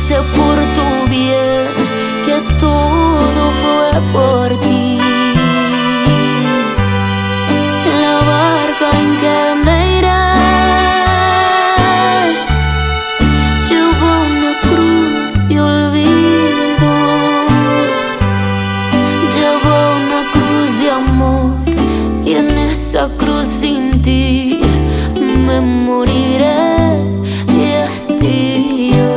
sé por tu bien que todo fue por ti. La barca en que me iré lleva una cruz de olvido, lleva una cruz de amor, y en esa cruz sin ti me moriré de hastío.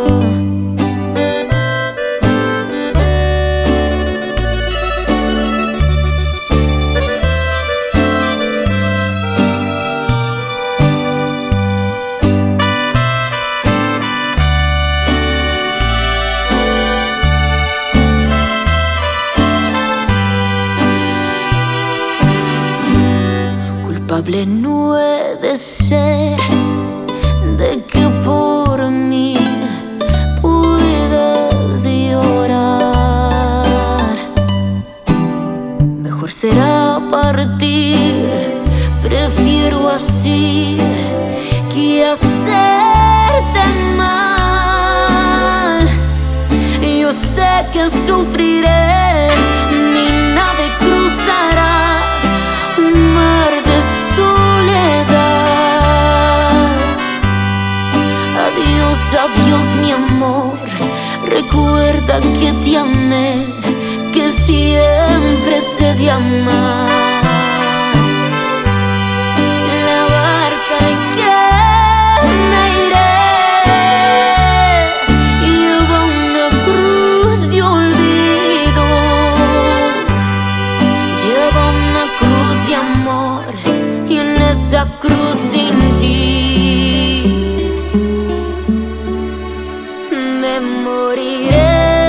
Culpable no he de ser de que por mí puedas llorar. Mejor será partir, prefiero así que hacerte mal. Yo sé que sufriré, mi nave cruzará un mar de soledad. Adiós, adiós mi amor, recuerda que te amé, que siempre te he de amar. La barca en que me iré lleva una cruz de olvido, lleva una cruz de amor, y en esa cruz sin ti me moriré.